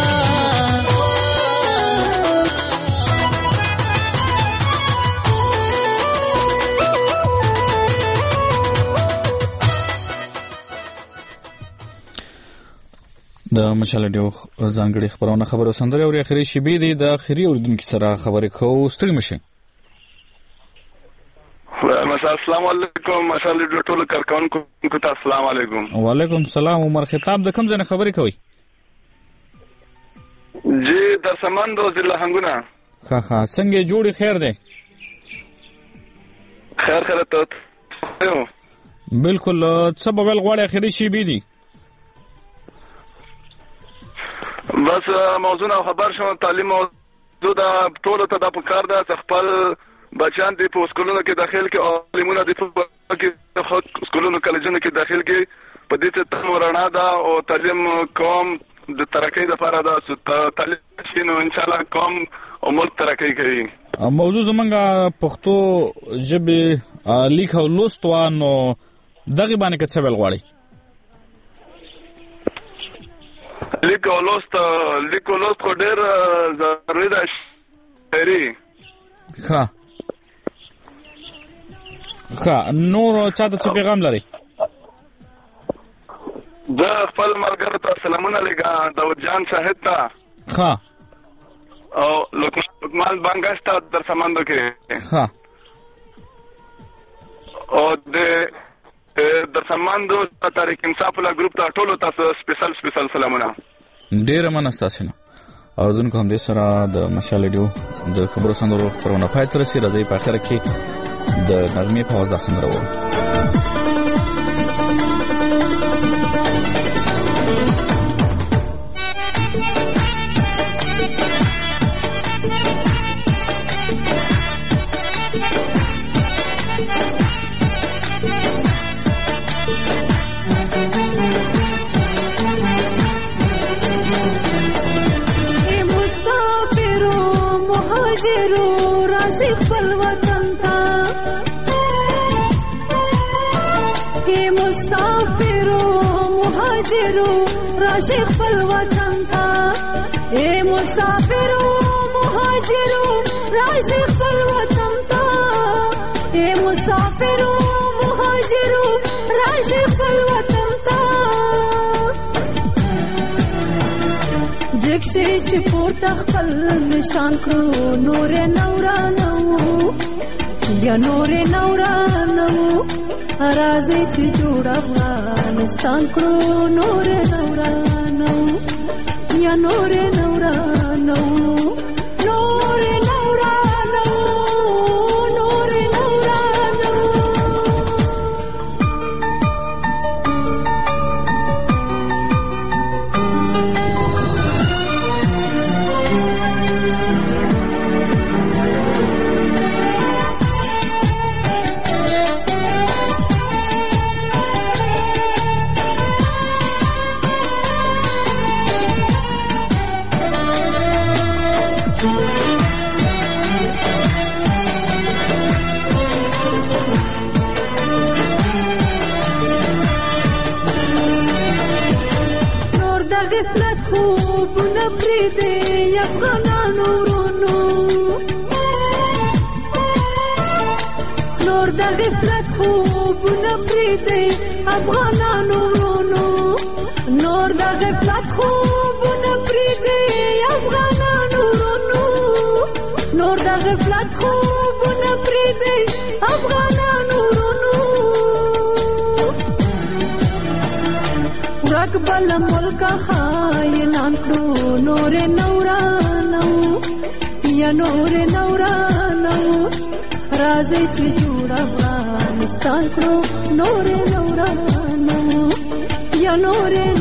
د مشال ډیو ځانګړي خبرونه خبرو سندره او اخري شیبې دي د اخري اوردونکو سره خبرې کوو ستړي مشه السلام علیکم مشال ډیو ټول کارکونکو ته السلام علیکم وعلیکم السلام عمر خطاب د کوم ځای خبرې کوي جی در سمندو ضلع هنګونه ها ها څنګه جوړی خیر دی خیر خیر ته بالکل سبب الغوړ اخري شیبې دي بس موضوع خبر شو تعلیم موضوع دا ټول ته د پکار ده خپل بچان دی په سکولونو کې داخل کې او علمونه دی په کې سکولونو کالجونو کې داخل کې په دې ته تمرنا ده او تعلیم قوم د ترقۍ لپاره ده تعلیم شنو ان شاء الله قوم او ملک ترقۍ کوي موضوع زمونږه پښتو ژبه لیک او لوست وانه دغه باندې کې څه ویل غواړي لیکو لوست لیکو لوست کو ډېر ضروري ده شعري ښه ښه نور چا ته څه پیغام لري د خپل ملګرو ته سلامونه لګا داود جان شاهد ته ښه او لقمان بانګاش ته در سمندو کې ښه او د در سمندو تاریخ انصاف له ګروپ ته ټولو تاسو سپیشل سپیشل سلامونه ډیر منستاسینه او ځنه کوم د سره د مشال ډیو د خبرو سندرو خبرونه پای تر سي راځي په اخر کې د نرمي په واسطه سندرو राशि खपल वतन था ए मुसाफिरो मुहाजिरो राशि खपल वतन था ए मुसाफिरो मुहाजिरो राशि खपल वतन था जक्से चिपोटा खपल निशान करो नूरे नौरानो या नूरे नौरानो राजे च जोड़ा अफगानिस्तान को नूरे नौरानो या नूरे नौरानो नूरे नौरानो नूरे नौरानो غفلت خوب نفرده افغانانو ورونو افغانانو ورونو نور د غفلت خوبونه پرېږدئ افغانانو ورونو نور د غفلت خوبونه پرېږدئ افغانانو ورونو ورک بل ملکه خاینان کړو نورې نه ورانو یا نورې نه ورانو راځئ چې جوړ افغانستان کړو نورې نه ورانو یا نورې